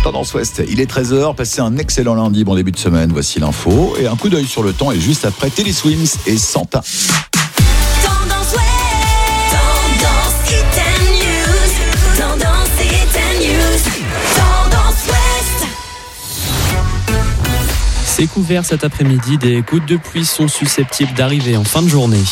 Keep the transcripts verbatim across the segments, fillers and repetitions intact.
Tendance Ouest, il est treize heures, passez un excellent lundi, bon début de semaine, voici l'info. Et un coup d'œil sur le temps, et juste après Teddy Swims et Santa. Tendance Ouest, Tendance Hit News, Tendance Hit News, Tendance Ouest. C'est couvert cet après-midi, des gouttes de pluie sont susceptibles d'arriver en fin de journée.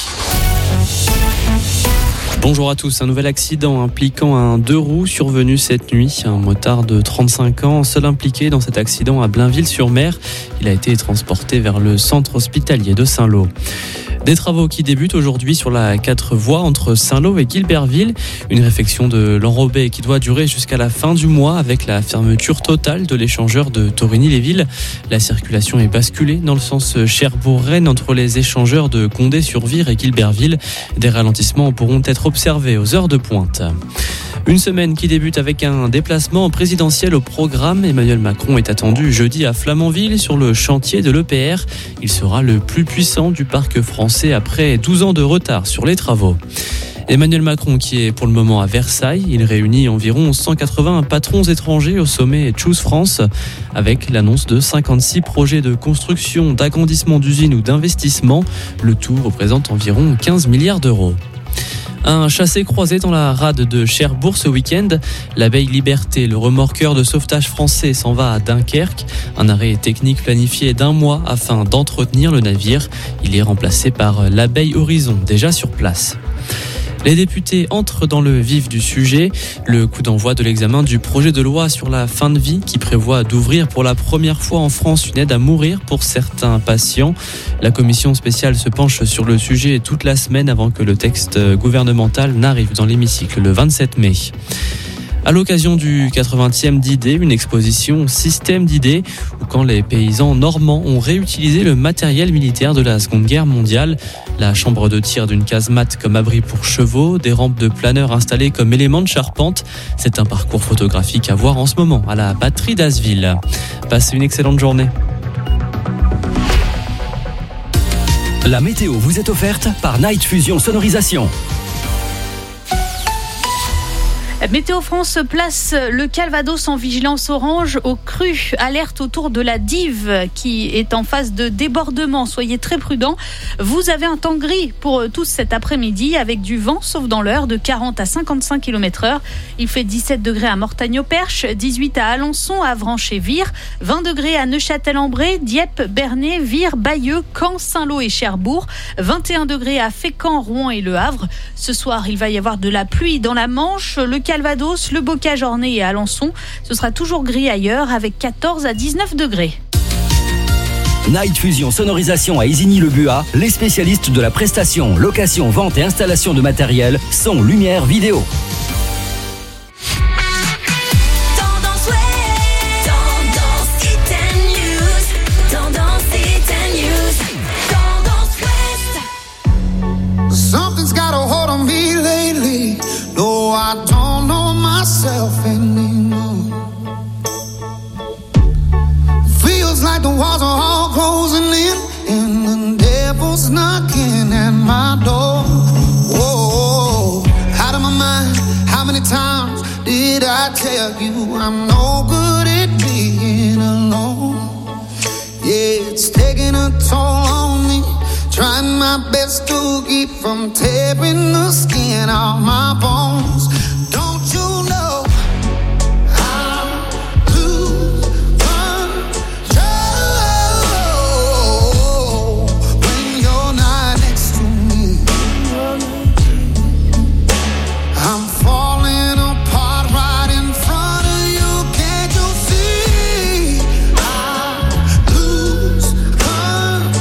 Bonjour à tous, un nouvel accident impliquant un deux roues survenu cette nuit. Un motard de trente-cinq ans, seul impliqué dans cet accident à Blainville-sur-Mer. Il a été transporté vers le centre hospitalier de Saint-Lô. Des travaux qui débutent aujourd'hui sur la quatre voies entre Saint-Lô et Guilberville. Une réfection de l'enrobé qui doit durer jusqu'à la fin du mois avec la fermeture totale de l'échangeur de Torigny-les-Villes. La circulation est basculée dans le sens Cherbourg-Rennes entre les échangeurs de Condé-sur-Vire et Guilberville. Des ralentissements pourront être observés aux heures de pointe. Une semaine qui débute avec un déplacement présidentiel au programme. Emmanuel Macron est attendu jeudi à Flamanville sur le chantier de l'E P R. Il sera le plus puissant du parc français après douze ans de retard sur les travaux. Emmanuel Macron qui est pour le moment à Versailles, il réunit environ cent quatre-vingts patrons étrangers au sommet Choose France avec l'annonce de cinquante-six projets de construction, d'agrandissement d'usines ou d'investissement. Le tout représente environ quinze milliards d'euros. Un chassé-croisé dans la rade de Cherbourg ce week-end. L'abeille Liberté, le remorqueur de sauvetage français, s'en va à Dunkerque. Un arrêt technique planifié d'un mois afin d'entretenir le navire. Il est remplacé par l'abeille Horizon, déjà sur place. Les députés entrent dans le vif du sujet. Le coup d'envoi de l'examen du projet de loi sur la fin de vie qui prévoit d'ouvrir pour la première fois en France une aide à mourir pour certains patients. La commission spéciale se penche sur le sujet toute la semaine avant que le texte gouvernemental n'arrive dans l'hémicycle le vingt-sept mai. À l'occasion du quatre-vingtième D-Day, une exposition Système D-Day où quand les paysans normands ont réutilisé le matériel militaire de la Seconde Guerre mondiale, la chambre de tir d'une casemate comme abri pour chevaux, des rampes de planeurs installées comme éléments de charpente. C'est un parcours photographique à voir en ce moment à la batterie d'Asville. Passez une excellente journée. La météo vous est offerte par Night Fusion Sonorisation. Météo France place le Calvados en vigilance orange au cru. Alerte autour de la Dive qui est en phase de débordement. Soyez très prudents. Vous avez un temps gris pour tous cet après-midi avec du vent, sauf dans l'heure, de quarante à cinquante-cinq kilomètres heure. Il fait dix-sept degrés à Mortagne-au-Perche, dix-huit à Alençon, Avranches et Vire, vingt degrés à Neufchâtel-en-Bray, Dieppe, Bernay, Vire, Bayeux, Caen, Saint-Lô et Cherbourg, vingt et un degrés à Fécamp, Rouen et Le Havre. Ce soir, il va y avoir de la pluie dans la Manche, le Calvados, le Bocage-Ornay et Alençon. Ce sera toujours gris ailleurs avec quatorze à dix-neuf degrés. Night Fusion Sonorisation à Isigny-le-Buat, les spécialistes de la prestation, location, vente et installation de matériel, son, lumière, vidéo. Something's got a hold on me lately. No, I don't know myself anymore. Feels like the walls are all closing in, and the devil's knocking at my door. Whoa, out of my mind. How many times did I tell you I'm no good at being alone? Yeah, it's taking a toll on me. Trying my best to keep from tearing the skin off my bones. Don't you know I lose control when you're not next to me? I'm falling apart right in front of you. Can't you see? I lose control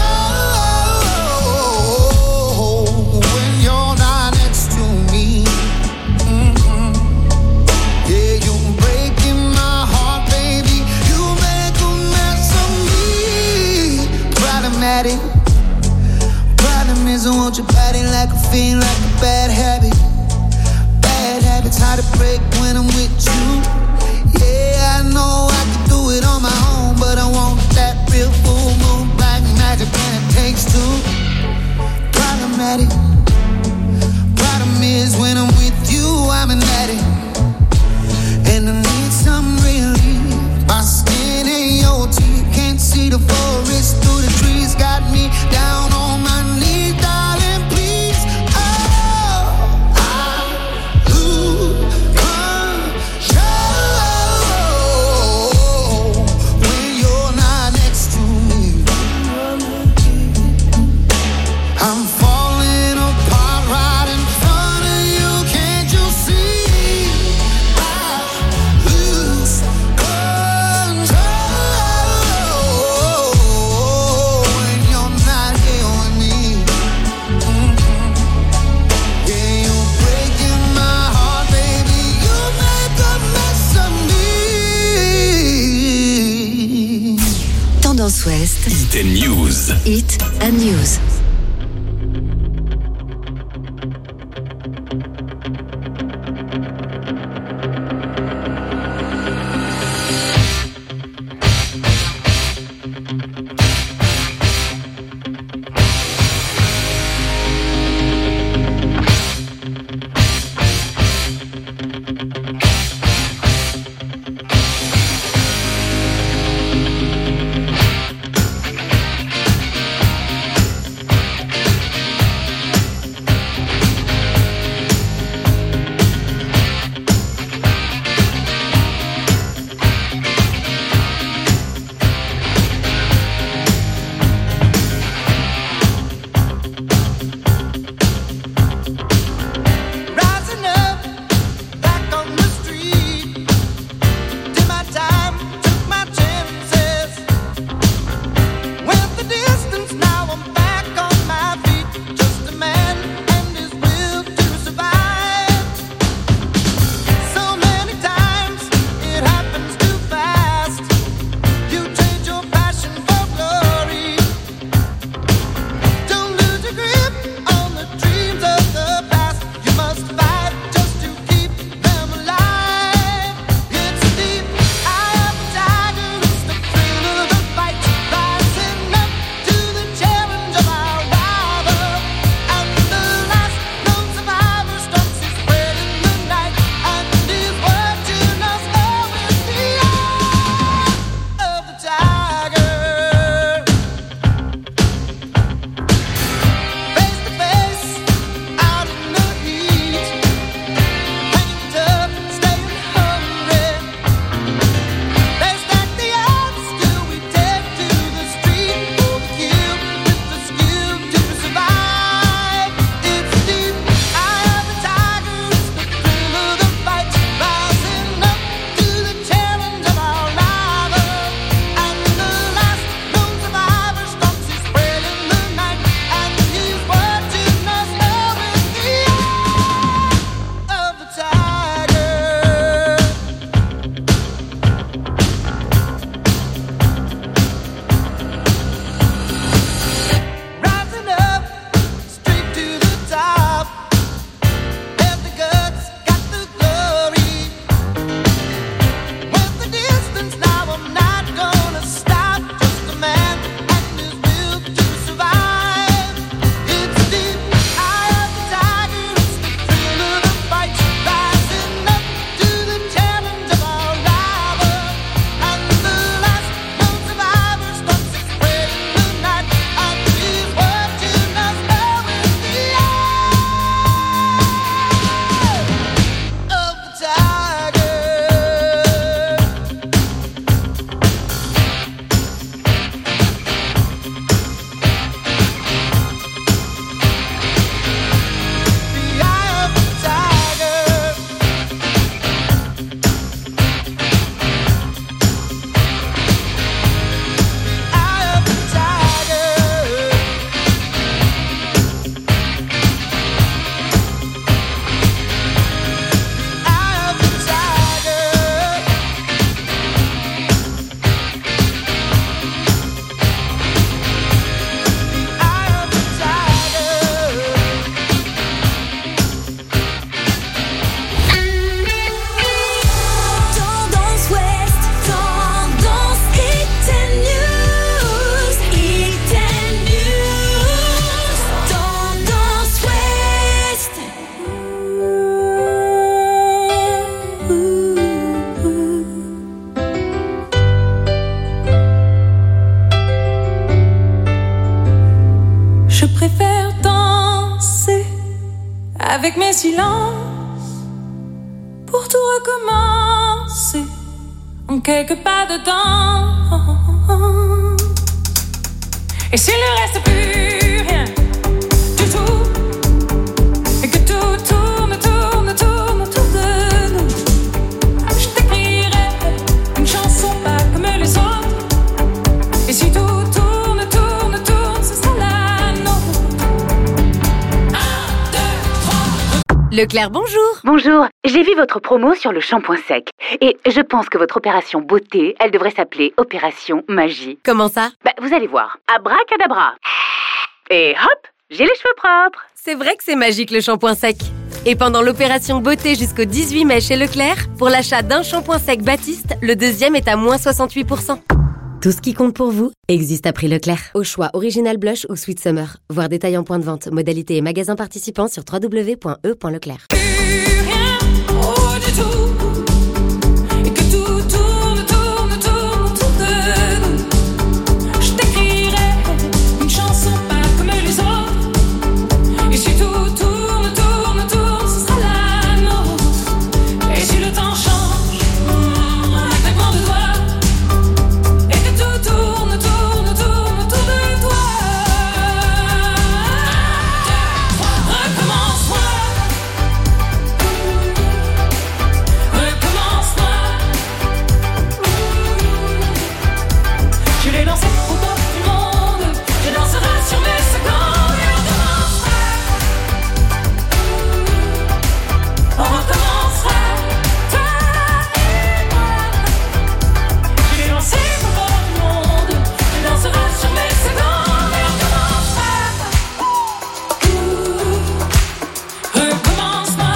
when you're not next to me. Mm-hmm. Yeah, you're breaking my heart, baby. You make a mess of me. Problematic. Problem is I want your body like a fiend, like a bad habit. Bad habits hard to break when I'm with you. Yeah, I know I can do it on my own, but I want that real full moon black magic when it takes two. Problematic. Problem is when I'm with you, I'm an addict, and I need some relief. Ouest, Hit and News. Hit and News. avec mes silences pour tout recommencer en quelques pas de temps. Et s'il ne reste plus rien du tout, et que tout tourne, tourne, tourne autour de nous, je t'écrirai une chanson pas comme les autres. Et si tout tourne, tourne, tourne, ce sera la nôtre. Un, deux, trois. Leclerc, bonjour. Bonjour, j'ai vu votre promo sur le shampoing sec. Et je pense que votre opération beauté, elle devrait s'appeler Opération Magie. Comment ça? Bah, vous allez voir. Abracadabra. Et hop, j'ai les cheveux propres. C'est vrai que c'est magique le shampoing sec. Et pendant l'opération beauté jusqu'au dix-huit mai chez Leclerc, pour l'achat d'un shampoing sec Baptiste, le deuxième est à moins soixante-huit pour cent. Tout ce qui compte pour vous existe à prix Leclerc. Au choix Original Blush ou Sweet Summer. Voir détails en point de vente, modalités et magasins participants sur w w w point e point leclerc. Oh, du tout. Et que tout tourne, tourne, tourne autour de nous. Je t'écrirai une chanson pas comme les autres. Et si tout tourne, tourne, tourne, ce sera la nôtre. Et si le temps change, un claquement de doigts. Et que tout tourne, tourne, tourne autour de toi. Recommence-moi. Je l'ai lancé au bord du monde, je danserai sur mes secondes et on recommencera. On recommencera, toi et moi. Je l'ai lancé au bord du monde, je danserai sur mes secondes et on recommencera. Recommence-moi.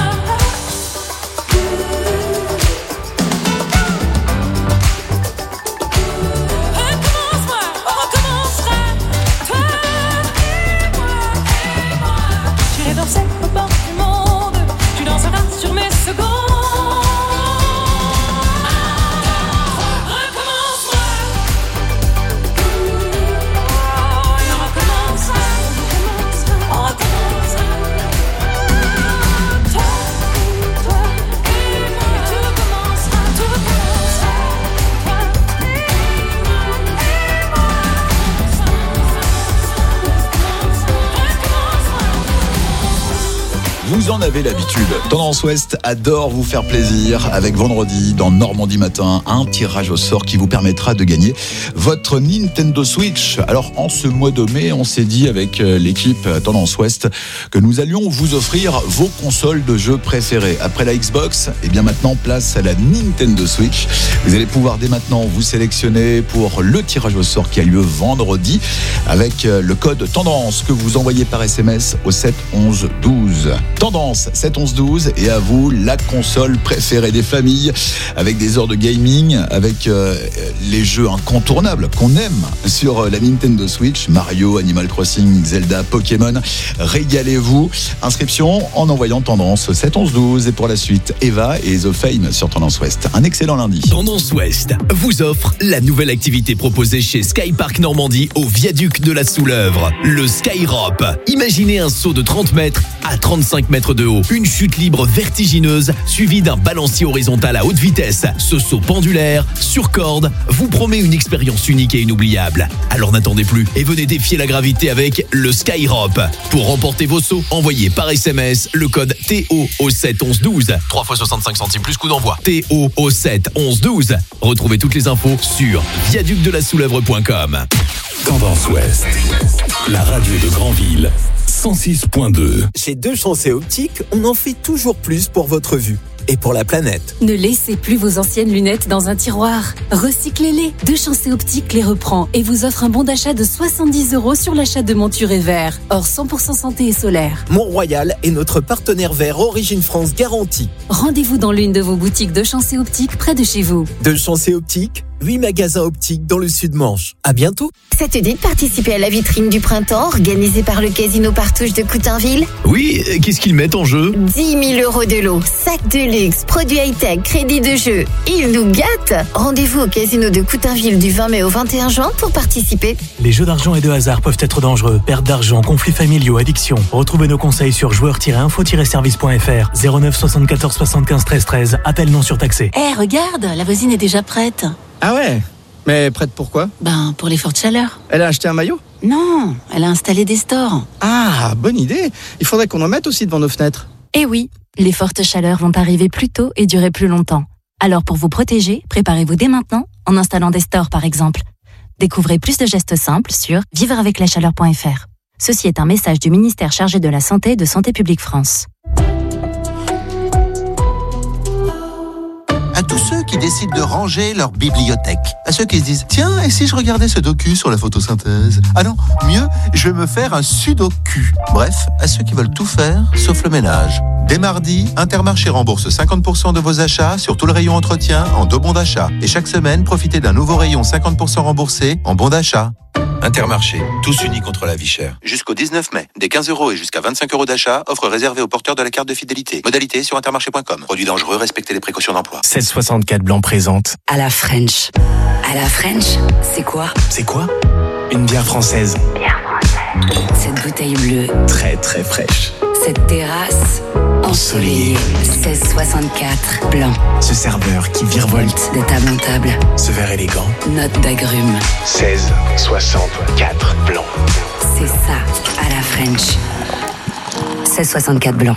Recommence-moi, on recommencera, toi et moi, et moi. J'irai danser au bord du monde, tu danseras sur mes secondes. Recommence-moi. Et on recommencera, on recommencera. Toi, toi et moi, et tout recommencera, tout recommencera. Toi et moi, et moi. Vous en avez l'habitude. Tendance Ouest adore vous faire plaisir avec vendredi dans Normandie Matin, un tirage au sort qui vous permettra de gagner votre Nintendo Switch. Alors en ce mois de mai, on s'est dit avec l'équipe Tendance Ouest que nous allions vous offrir vos consoles de jeux préférées. Après la Xbox, et bien maintenant place à la Nintendo Switch. Vous allez pouvoir dès maintenant vous sélectionner pour le tirage au sort qui a lieu vendredi avec le code Tendance que vous envoyez par S M S au sept onze douze. Tendance sept onze douze et à vous la console préférée des familles avec des heures de gaming, avec euh, les jeux incontournables qu'on aime sur la Nintendo Switch, Mario, Animal Crossing, Zelda, Pokémon. Régalez-vous. Inscription en envoyant Tendance sept onze douze et pour la suite Eva et The Fame sur Tendance Ouest. Un excellent lundi. Tendance Ouest vous offre la nouvelle activité proposée chez Skypark Normandie au viaduc de la Soulèvre, le Skyrop. Imaginez un saut de trente mètres à trente-cinq mètres de haut, une chute libre vertigineuse suivie d'un balancier horizontal à haute vitesse. Ce saut pendulaire, sur corde, vous promet une expérience unique et inoubliable. Alors n'attendez plus et venez défier la gravité avec le Skyrop. Pour remporter vos sauts, envoyez par S M S le code T O au sept onze douze. trois fois soixante-cinq centimes plus coût d'envoi. T O au sept onze douze. Retrouvez toutes les infos sur viaduc de la soulèvre point com. Tendance Ouest, la radio de Granville, cent six point deux. Chez Deux Chance et Optique, on en fait toujours plus pour votre vue et pour la planète. Ne laissez plus vos anciennes lunettes dans un tiroir. Recyclez-les. Deux Chance et Optique les reprend et vous offre un bon d'achat de soixante-dix euros sur l'achat de montures et verres. Or cent pour cent santé et solaire. Mont-Royal est notre partenaire vert Origine France garantie. Rendez-vous dans l'une de vos boutiques Deux Chance et Optique près de chez vous. Deux Chance et Optique, huit magasins optiques dans le Sud-Manche. À bientôt. Ça te dit de participer à la vitrine du printemps organisée par le Casino Partouche de Coutainville? Oui, qu'est-ce qu'ils mettent en jeu? dix mille euros de lot, sacs de luxe, produits high-tech, crédits de jeu. Ils nous gâtent. Rendez-vous au Casino de Coutainville du vingt mai au vingt et un juin pour participer. Les jeux d'argent et de hasard peuvent être dangereux. Perte d'argent, conflits familiaux, addiction. Retrouvez nos conseils sur joueurs tiret info tiret service point f r. zéro neuf soixante-quatorze soixante-quinze treize treize. Appel non surtaxé. Eh, hey, regarde, la voisine est déjà prête. Ah ouais? Mais prête pourquoi? Ben, pour les fortes chaleurs. Elle a acheté un maillot? Non, elle a installé des stores. Ah, bonne idée. Il faudrait qu'on en mette aussi devant nos fenêtres. Eh oui, les fortes chaleurs vont arriver plus tôt et durer plus longtemps. Alors pour vous protéger, préparez-vous dès maintenant en installant des stores par exemple. Découvrez plus de gestes simples sur vivre avec la chaleur point f r. Ceci est un message du ministère chargé de la Santé et de Santé publique France. À tous ceux qui décident de ranger leur bibliothèque. À ceux qui se disent, tiens, et si je regardais ce docu sur la photosynthèse? Ah non, mieux, je vais me faire un sudoku. Bref, à ceux qui veulent tout faire, sauf le ménage. Dès mardi, Intermarché rembourse cinquante pour cent de vos achats sur tout le rayon entretien en deux bons d'achat. Et chaque semaine, profitez d'un nouveau rayon cinquante pour cent remboursé en bons d'achat. Intermarché, tous unis contre la vie chère. Jusqu'au dix-neuf mai, des quinze euros et jusqu'à vingt-cinq euros d'achat, offre réservée aux porteurs de la carte de fidélité. Modalité sur intermarché point com. Produit dangereux, respectez les précautions d'emploi. seize soixante-quatre Blanc présente. À la French. À la French, c'est quoi? C'est quoi? Une bière française. Bière française. Cette bouteille bleue. Très très fraîche. Cette terrasse ensoleillée. seize soixante-quatre Blanc. Ce serveur qui virevolte. De table en table. Ce verre élégant. Note d'agrumes. seize soixante-quatre Blanc. C'est ça, à la French. seize soixante-quatre Blanc.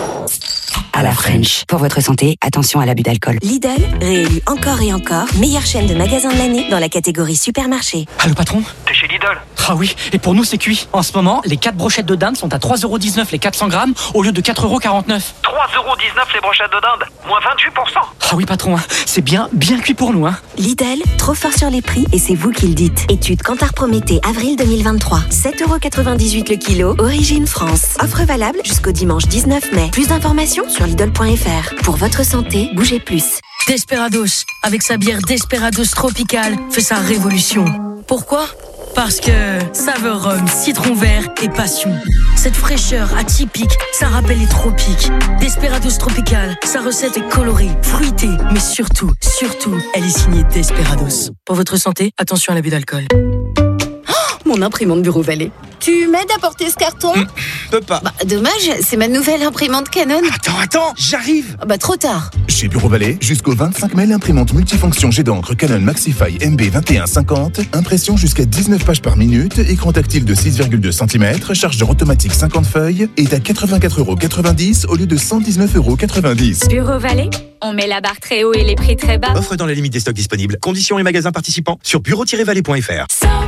À la French. Pour votre santé, attention à l'abus d'alcool. Lidl, réélu encore et encore, meilleure chaîne de magasins de l'année dans la catégorie supermarché. Allô patron? T'es chez Lidl? Ah oui, et pour nous c'est cuit. En ce moment, les quatre brochettes de dinde sont à trois euros dix-neuf les quatre cents grammes au lieu de quatre euros quarante-neuf. trois euros dix-neuf les brochettes de dinde, moins vingt-huit pour cent. Ah oui patron, hein, c'est bien, bien cuit pour nous. Hein. Lidl, trop fort sur les prix et c'est vous qui le dites. Étude Kantar Prométhée, avril deux mille vingt-trois. sept euros quatre-vingt-dix-huit le kilo, origine France. Offre valable jusqu'au dimanche dix-neuf mai. Plus d'informations sur Lidl point F R. Pour votre santé, bougez plus. Desperados, avec sa bière Desperados Tropical, fait sa révolution. Pourquoi ? Parce que saveur rhum, citron vert et passion. Cette fraîcheur atypique, ça rappelle les tropiques. Desperados Tropical, sa recette est colorée, fruitée, mais surtout, surtout, elle est signée Desperados. Pour votre santé, attention à l'abus d'alcool. Mon imprimante Bureau Vallée. Tu m'aides à porter ce carton? mmh, Peux pas. Bah, dommage, c'est ma nouvelle imprimante Canon. Attends, attends, j'arrive. Bah, trop tard. Chez Bureau Vallée, jusqu'au vingt-cinq mai, l'imprimante multifonction jet d'encre Canon Maxify M B vingt et un cinquante, impression jusqu'à dix-neuf pages par minute, écran tactile de six virgule deux centimètres, chargeur automatique cinquante feuilles, est à quatre-vingt-quatre euros quatre-vingt-dix au lieu de cent dix-neuf euros quatre-vingt-dix. Bureau Vallée, on met la barre très haut et les prix très bas. Offre dans la limite des stocks disponibles. Conditions et magasins participants sur bureau tiret vallée point F R.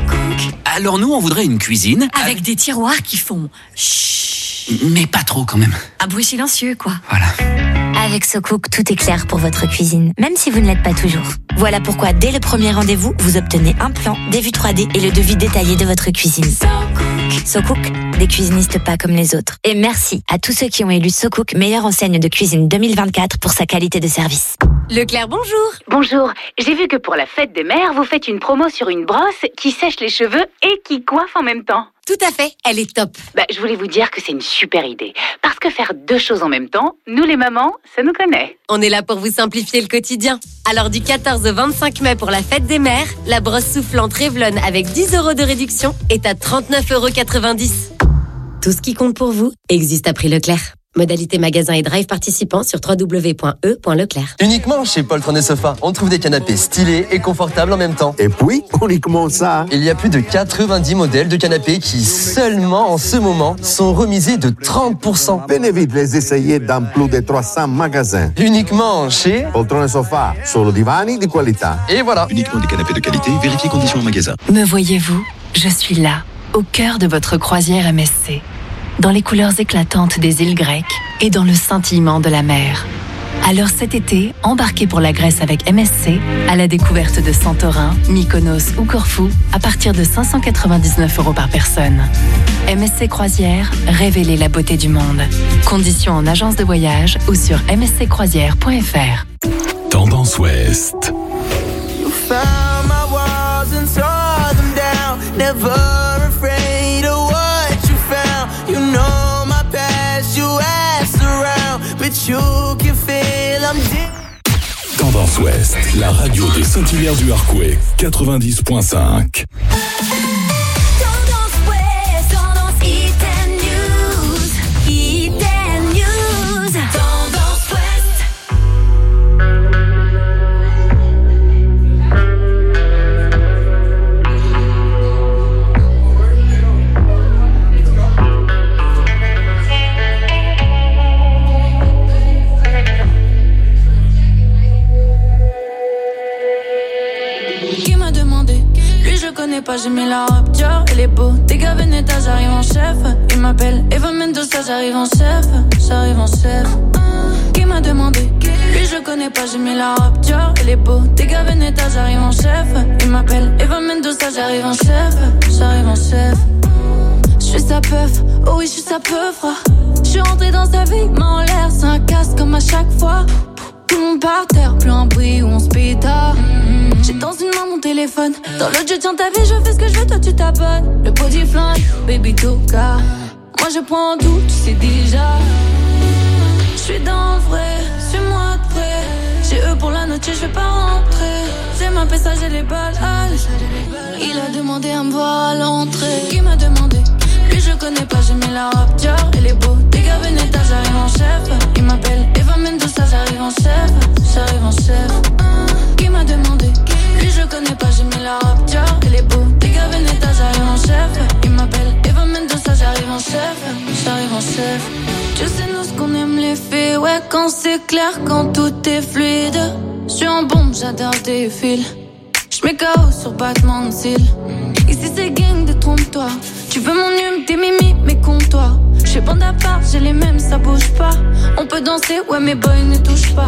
Alors nous, on voudrait une cuisine avec des tiroirs qui font chut, mais pas trop quand même. Un bruit silencieux, quoi. Voilà. Avec SoCook, tout est clair pour votre cuisine, même si vous ne l'êtes pas toujours. Voilà pourquoi, dès le premier rendez-vous, vous obtenez un plan, des vues trois D et le devis détaillé de votre cuisine. SoCook. SoCook, des cuisinistes pas comme les autres. Et merci à tous ceux qui ont élu SoCook meilleure enseigne de cuisine deux mille vingt-quatre pour sa qualité de service. Leclerc, bonjour. Bonjour, j'ai vu que pour la fête des mères, vous faites une promo sur une brosse qui sèche les cheveux et qui coiffe en même temps. Tout à fait, elle est top. Bah, je voulais vous dire que c'est une super idée. Parce que faire deux choses en même temps, nous les mamans, ça nous connaît. On est là pour vous simplifier le quotidien. Alors du quatorze au vingt-cinq mai pour la fête des mères, la brosse soufflante Revlon avec dix euros de réduction est à trente-neuf euros quatre-vingt-dix. Tout ce qui compte pour vous existe à prix Leclerc. Modalité magasin et drive participants sur w w w point e point leclerc. Uniquement chez Poltron et Sofa, on trouve des canapés stylés et confortables en même temps. Et puis, uniquement ça. Il y a plus de quatre-vingt-dix modèles de canapés qui, seulement en ce moment, sont remisés de trente pour cent. Venez vite les essayer dans plus de trois cents magasins. Uniquement chez Poltron et Sofa, solo divani di qualità. Et voilà. Uniquement des canapés de qualité, vérifiez conditions au magasin. Me voyez-vous? Je suis là, au cœur de votre croisière M S C. Dans les couleurs éclatantes des îles grecques et dans le scintillement de la mer. Alors cet été, embarquez pour la Grèce avec M S C à la découverte de Santorin, Mykonos ou Corfou à partir de cinq cent quatre-vingt-dix-neuf euros par personne. M S C Croisière, révélez la beauté du monde. Conditions en agence de voyage ou sur m s c croisière point f r. Tendance Ouest. You found my walls and tore them down. Never afraid of what you found. You know my past, you asked around, but you can feel I'm deep. Tendance Ouest, la radio de Saint-Hilaire du Harcouët, quatre-vingt-dix point cinq. Tendance Ouest, tendance Hit and News, Hit and News, Tendance Ouest. Qui m'a demandé? Lui je connais pas, j'ai mis la rap Dior, elle est beau. T'es gars Veneta, j'arrive en chef. Il m'appelle Eva Mendoza, j'arrive en chef. J'arrive en chef. Qui m'a demandé? Lui je connais pas, j'ai mis la robe Dior. Elle est beau, dégâts Veneta, j'arrive en chef. Il m'appelle Eva Mendoza, j'arrive en chef. J'arrive en chef. J'suis sa peuf, oh oui j'suis sa peuf. J'suis rentré dans sa vie, main en l'air, c'est un casse comme à chaque fois. Tout le monde par terre, plus un bruit où on se pétard. J'ai dans une main mon téléphone, dans l'autre je tiens ta vie, je fais ce que je veux, toi tu t'abonnes. Le body flingue, baby toka. Moi je prends tout, tu sais déjà. J'suis dans le vrai, suis-moi de près. J'ai eux pour la noche, je vais pas rentrer. J'ai ma pesa, j'ai les balles. Il a demandé à me voir à l'entrée. Qui m'a demandé? Lui je connais pas, j'ai mis la robe Dior. Elle est beau, dégâts Veneta, j'arrive en chef. Il m'appelle Eva Mendoza, j'arrive en chef. J'arrive en chef. Qui m'a demandé? Lui je connais pas, j'ai mis la robe Dior. Elle est beau, dégâts Veneta, j'arrive en chef. Il m'appelle Eva Mendoza, j'arrive en chef. J'arrive en chef. Tu sais nous ce qu'on aime les faits. Ouais quand c'est clair, quand tout est fluide. J'suis en bombe, j'adore tes fils. J'mets K O sur battement de cils. Ici c'est gang de trompe-toi. Tu veux mon hume, tes mimi, mais compte-toi. J'fais bande à part, j'ai les mêmes, ça bouge pas. On peut danser, ouais mais boy ne touche pas.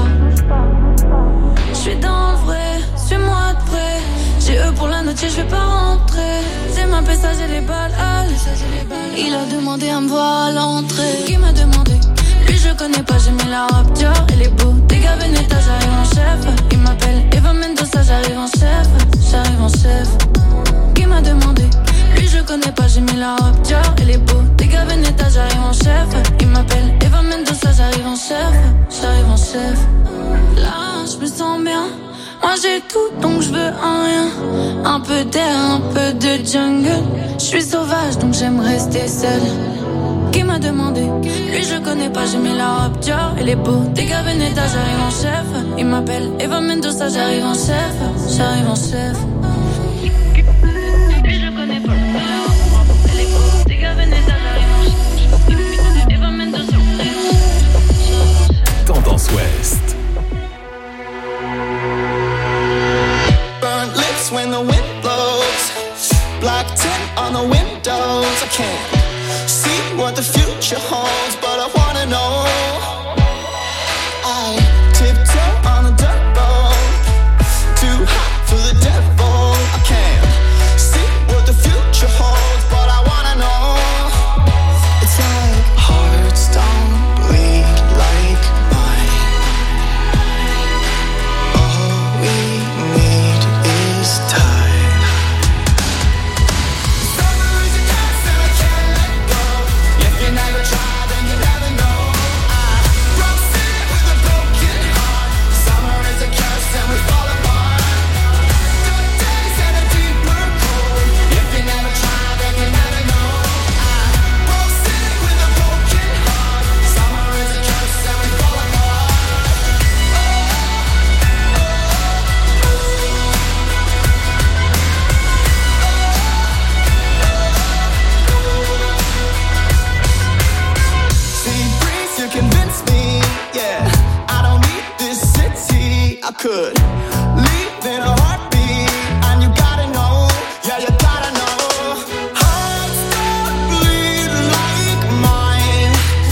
J'suis dans le vrai, suis-moi de près. J'ai eux pour la noche, je vais pas rentrer. C'est ma pesa, j'ai les balles. Il a demandé à me voir à l'entrée. Qui m'a demandé? Lui je connais pas, j'ai mis la robe Dior. Elle est beau, dégâts Veneta, j'arrive en chef. Il m'appelle Eva Mendoza, j'arrive en chef. J'arrive en chef. Qui m'a demandé? Lui je connais pas, j'ai mis la robe Dior. Elle est beau, dégâts Veneta, j'arrive en chef. Il m'appelle Eva Mendoza, j'arrive en chef. J'arrive en chef. Là je me sens bien. Moi j'ai tout donc je veux un rien. Un peu d'air, un peu de jungle. Je suis sauvage donc j'aime rester seule. Qui m'a demandé? Lui je connais pas, j'ai mis la robe Dior. Elle est beau, dégâts Veneta, j'arrive en chef. Il m'appelle Eva Mendoza, j'arrive en chef. J'arrive en chef. Lui je connais pas, elle est beau, dégâts Veneta, j'arrive en chef. Eva Mendoza. Tendance Ouest. Burnt lips when the wind blows. Black tint on the windows. I can't see what the future holds, but I wanna know. I tiptoe on a dirt road. Too hot for the devil. I can't see what the future holds, but I wanna know. It's like hearts don't bleed like mine. All we need is time. Summer is a curse and I can't let go. If you never try, then you never know. I broke city with a broken heart. Summer is a curse and we fall apart. Dark days and a deeper cold. If you never try, then you never know. I broke city with a broken heart. Summer is a curse and we fall apart. See, breeze, you convince me, yeah. I don't need this city. I could leave in a heartbeat, and you gotta know, yeah, you gotta know. Hearts don't bleed like mine.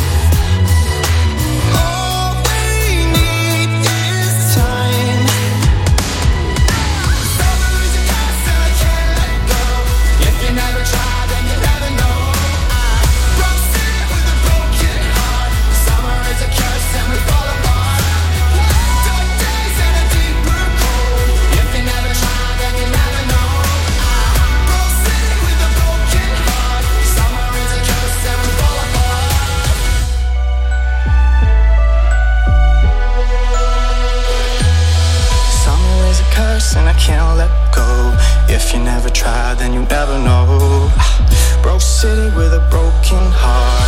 All we need is time. Summer is a curse and I can't let go. If you never try, then you never know. I broke city with a broken heart. Summer is a curse and we fall apart. Dark days and a deeper cold. If you never try, then you never know. I broke city with a broken heart. Summer is a curse and we fall apart. Summer is a curse and I can't let go. If you never try, then you never know. Broke city with a broken heart.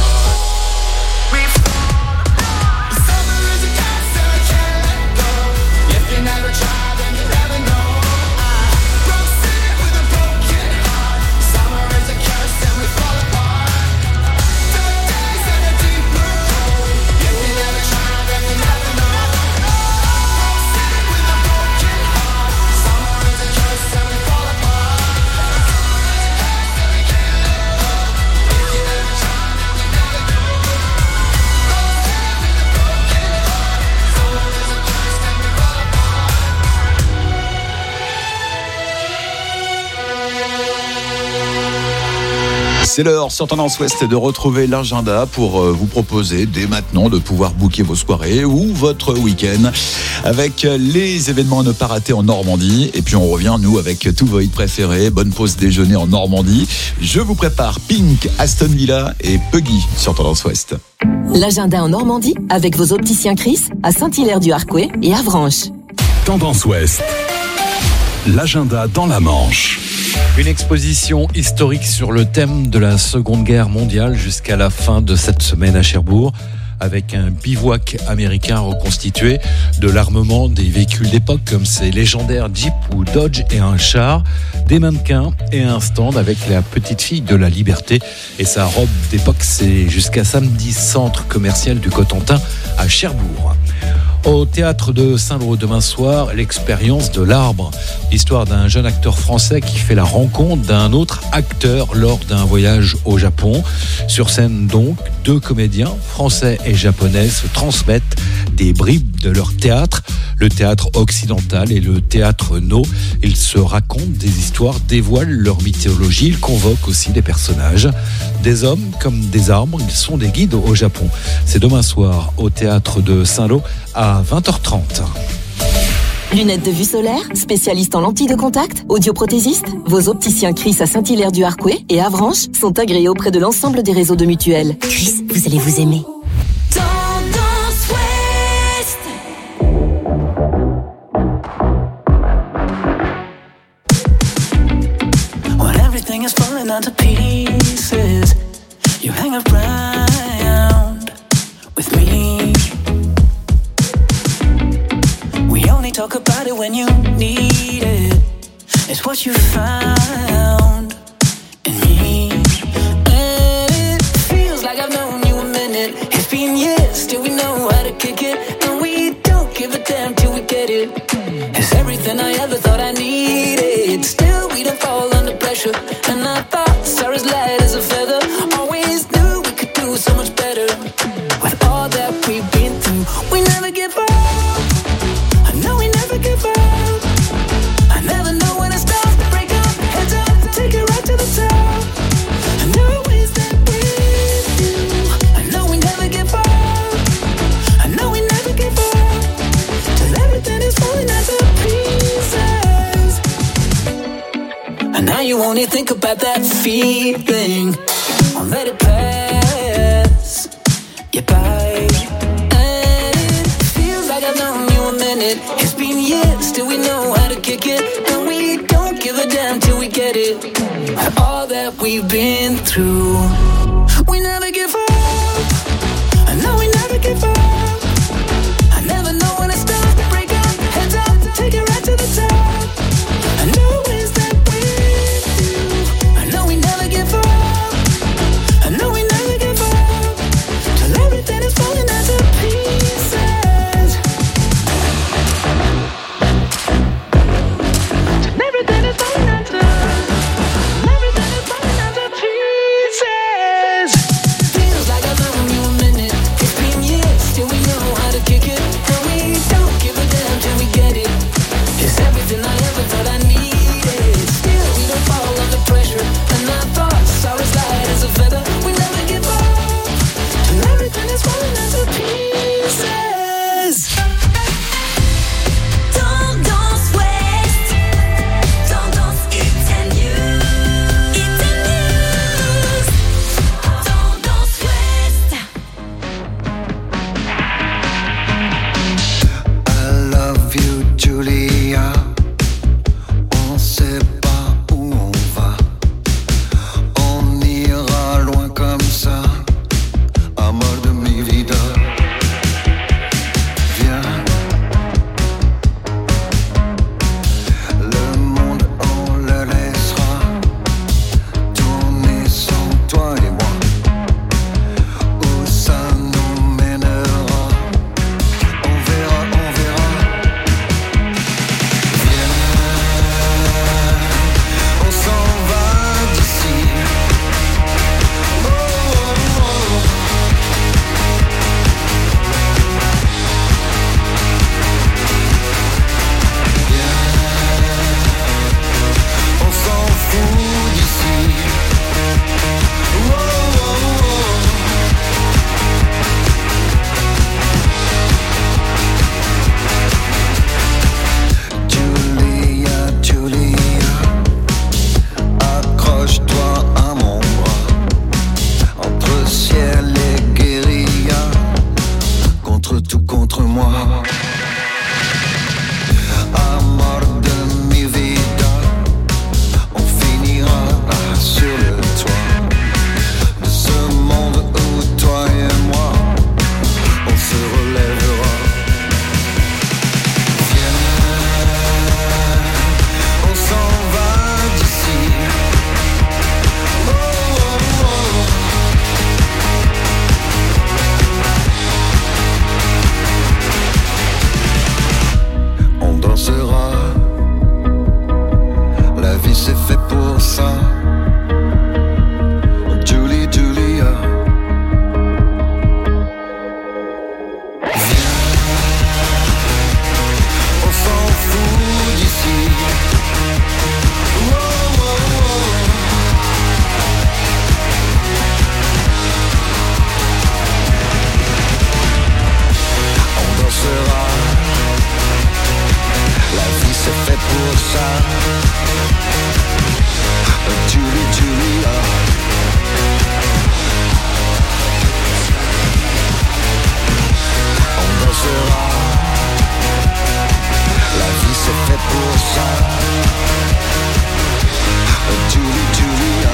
Summer is a curse and I can't let go. If you never try, then you never know. I broke city with a broken heart. Summer is a curse and we fall apart. Dark days and a deeper cold. If you never try, then you never know. Broke city with a broken heart. Summer is a curse and we fall apart. If you never try, then you never C'est l'heure sur Tendance Ouest de retrouver l'agenda pour euh, vous proposer dès maintenant de pouvoir booker vos soirées ou votre week-end avec les événements à ne pas rater en Normandie. Et puis on revient, nous, avec tous vos hits préférés. Bonne pause déjeuner en Normandie. Je vous prépare Pink, Aston Villa et Puggy sur Tendance Ouest. L'agenda en Normandie avec vos opticiens Chris à Saint-Hilaire-du-Harcouët et Avranches. Tendance Ouest. L'agenda dans la Manche. Une exposition historique sur le thème de la Seconde Guerre mondiale jusqu'à la fin de cette semaine à Cherbourg, avec un bivouac américain reconstitué, de l'armement des véhicules d'époque comme ces légendaires Jeep ou Dodge et un char, des mannequins et un stand avec la petite fille de la liberté et sa robe d'époque. C'est jusqu'à samedi, centre commercial du Cotentin à Cherbourg. Au théâtre de Saint-Lô demain soir, l'expérience de l'arbre. L'histoire d'un jeune acteur français qui fait la rencontre d'un autre acteur lors d'un voyage au Japon. Sur scène donc, deux comédiens français et japonais se transmettent des bribes de leur théâtre, le théâtre occidental et le théâtre no. Ils se racontent des histoires, dévoilent leur mythologie, ils convoquent aussi des personnages. Des hommes comme des arbres, ils sont des guides au Japon. C'est demain soir au théâtre de Saint-Lô à vingt heures trente. Lunettes de vue solaire, spécialistes en lentilles de contact, audioprothésistes, vos opticiens Chris à Saint-Hilaire-du-Harcouët et Avranches sont agréés auprès de l'ensemble des réseaux de mutuelles. Chris, vous allez vous aimer. Tendance Ouest. When everything is falling into pieces, you hang around with me. We only talk about it when you need it. It's what you found in me. And it feels like I've known you a minute. It's been years, still we know how to kick it. And we don't give a damn till we get it. It's everything I ever thought I needed. Still we don't fall under pressure. And I thought Sarah's light as a feather. Always knew we could do so much better. With all that we've been through, we never give up. I know we never give up. I never know when it starts to break up. Heads up, take it right to the top. I know it's that with you. I know we never give up. I know we never give up. Till everything is falling into pieces. And now you only think about that feeling. Won't let it pass you by. And it feels like I've known you a minute. It's been years, still we know how to kick it. And we don't give a damn till we get it. All that we've been through, we never give up. I know we never give up. I never know when it starts to break up. Heads up, take it right to the top. I know it's that with you. I know we never give up. I know we never give up. Till everything is falling into pieces. Till everything is falling into. Everything is falling into pieces. c'est fait pour ça. Julie, Julia. On dansera. La vie c'est fait pour ça. Julie, Julia.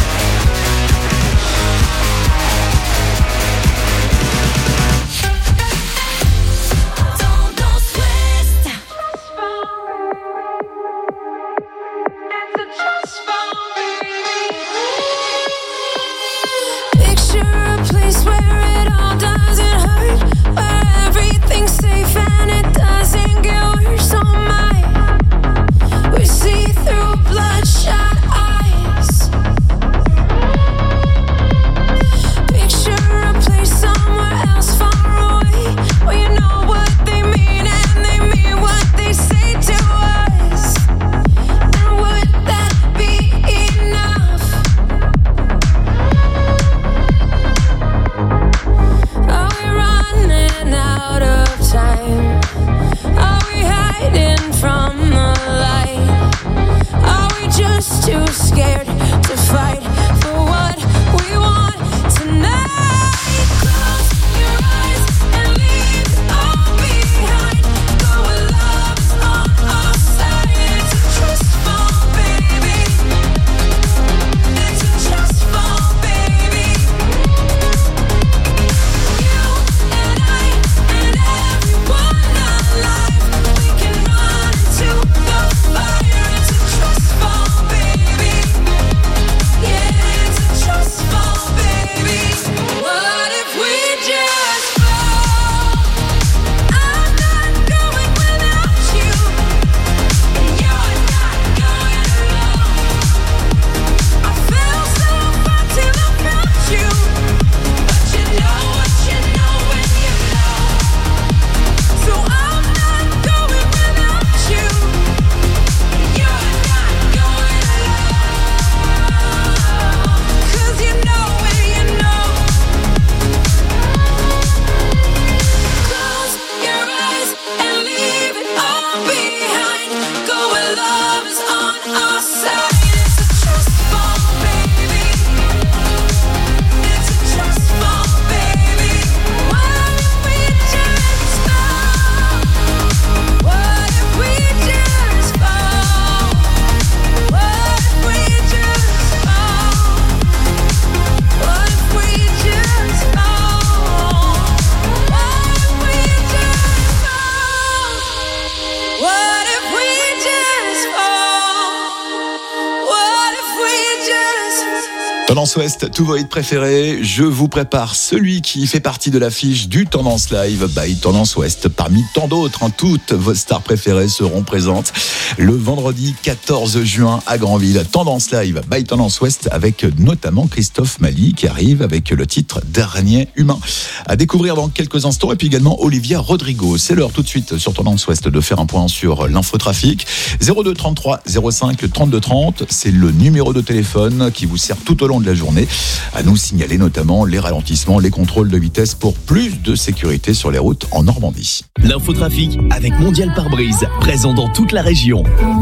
Tendance Ouest, tous vos hits préférés. Je vous prépare celui qui fait partie de l'affiche du Tendance Live by Tendance Ouest. Parmi tant d'autres, hein, toutes vos stars préférées seront présentes le vendredi quatorze juin à Granville. Tendance Live by Tendance Ouest avec notamment Christophe Mali qui arrive avec le titre Dernier Humain. À découvrir dans quelques instants. Et puis également Olivia Rodrigo. C'est l'heure tout de suite sur Tendance Ouest de faire un point sur l'infotrafic. zéro deux trente-trois zéro cinq trente-deux trente, c'est le numéro de téléphone qui vous sert tout au long de la journée à nous signaler notamment les ralentissements, les contrôles de vitesse pour plus de sécurité sur les routes en Normandie. L'infotrafic avec Mondial Pare-Brise, présent dans toute la région.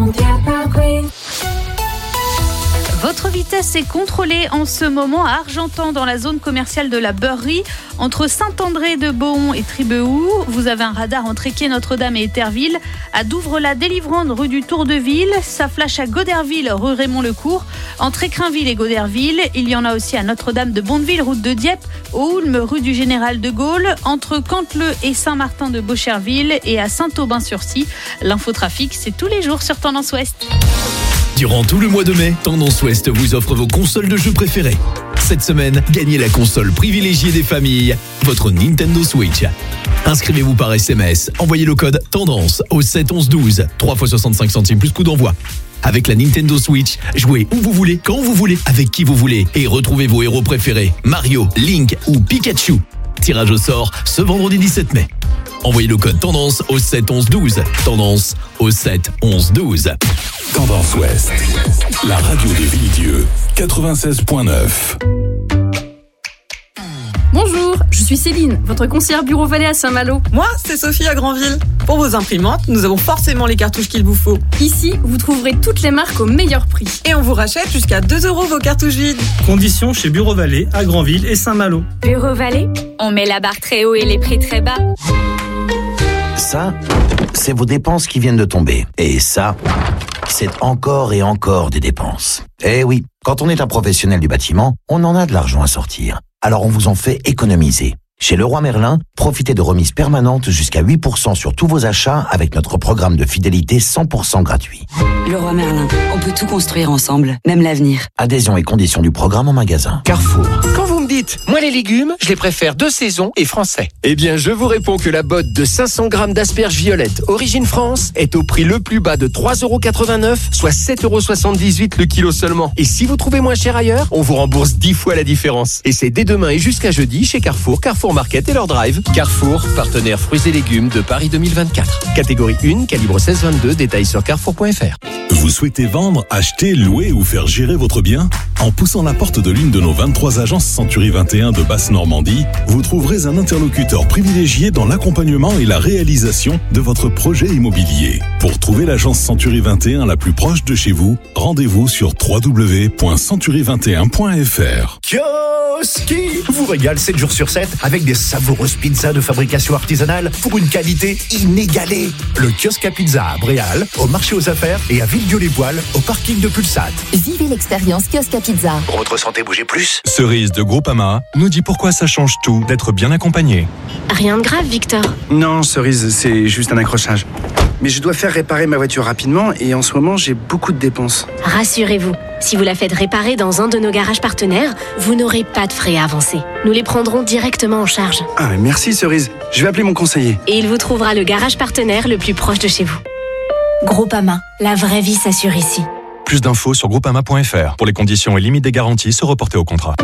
Votre vitesse est contrôlée en ce moment à Argentan, dans la zone commerciale de la Beurrerie, entre Saint-André-de-Beauon et Tribehou. Vous avez un radar entre Équet, Notre-Dame et Éterville. À Douvres-la-Délivrande, rue du Tour-de-Ville. Ça flash à Goderville, rue Raymond-Lecourt. Entre Écrainville et Goderville. Il y en a aussi à Notre-Dame de Bonneville, route de Dieppe. Au Houlme, rue du Général de Gaulle. Entre Canteleu et Saint-Martin de Beaucherville. Et à Saint-Aubin-sur-Scie. L'infotrafic, c'est tous les jours sur Tendance Ouest. Durant tout le mois de mai, Tendance Ouest vous offre vos consoles de jeux préférées. Cette semaine, gagnez la console privilégiée des familles, votre Nintendo Switch. Inscrivez-vous par S M S, envoyez le code TENDANCE au sept onze douze, trois fois soixante-cinq centimes plus coût d'envoi. Avec la Nintendo Switch, jouez où vous voulez, quand vous voulez, avec qui vous voulez et retrouvez vos héros préférés, Mario, Link ou Pikachu. Tirage au sort ce vendredi dix-sept mai. Envoyez le code TENDANCE au sept onze douze. Tendance au sept onze douze. Tendance Ouest, la radio de Villedieu, quatre-vingt-seize neuf. Bonjour, je suis Céline, votre conseillère Bureau Vallée à Saint-Malo. Moi, c'est Sophie à Granville. Pour vos imprimantes, nous avons forcément les cartouches qu'il vous faut. Ici, vous trouverez toutes les marques au meilleur prix. Et on vous rachète jusqu'à deux euros vos cartouches vides. Conditions chez Bureau Vallée à Granville et Saint-Malo. Bureau Vallée, on met la barre très haut et les prix très bas. Ça, c'est vos dépenses qui viennent de tomber. Et ça, c'est encore et encore des dépenses. Eh oui, quand on est un professionnel du bâtiment, on en a de l'argent à sortir. Alors on vous en fait économiser. Chez Leroy Merlin, profitez de remises permanentes jusqu'à huit pour cent sur tous vos achats avec notre programme de fidélité cent pour cent gratuit. Leroy Merlin, on peut tout construire ensemble, même l'avenir. Adhésion et conditions du programme en magasin. Carrefour. Quand vous me dites, moi les légumes, je les préfère de saison et français. Eh bien, je vous réponds que la botte de cinq cents grammes d'asperges violettes Origine France est au prix le plus bas de trois euros quatre-vingt-neuf, soit sept euros soixante-dix-huit le kilo seulement. Et si vous trouvez moins cher ailleurs, on vous rembourse dix fois la différence. Et c'est dès demain et jusqu'à jeudi chez Carrefour, Carrefour Market et leur drive. Carrefour, partenaire fruits et légumes de Paris deux mille vingt-quatre. Catégorie un, calibre seize vingt-deux, détails sur carrefour point f r. Vous souhaitez vendre, acheter, louer ou faire gérer votre bien ? En poussant la porte de l'une de nos vingt-trois agences Century vingt et un de Basse-Normandie, vous trouverez un interlocuteur privilégié dans l'accompagnement et la réalisation de votre projet immobilier. Pour trouver l'agence Century vingt et un la plus proche de chez vous, rendez-vous sur w w w point century vingt et un point f r. Kioski vous régale sept jours sur sept avec des savoureuses pizzas de fabrication artisanale pour une qualité inégalée. Le kiosque à pizza à Bréal, au marché aux affaires et à Villedieu-les-Poils, au parking de Pulsat. Vivez l'expérience kiosque à pizza. Pour votre santé, bougez plus. Cerise de Groupama nous dit pourquoi ça change tout d'être bien accompagné. Rien de grave, Victor. Non, Cerise, c'est juste un accrochage. Mais je dois faire réparer ma voiture rapidement et en ce moment, j'ai beaucoup de dépenses. Rassurez-vous, si vous la faites réparer dans un de nos garages partenaires, vous n'aurez pas de frais à avancer. Nous les prendrons directement en charge. Ah, mais merci Cerise. Je vais appeler mon conseiller. Et il vous trouvera le garage partenaire le plus proche de chez vous. Groupama, la vraie vie s'assure ici. Plus d'infos sur groupama point f r. Pour les conditions et limites des garanties, se reporter au contrat.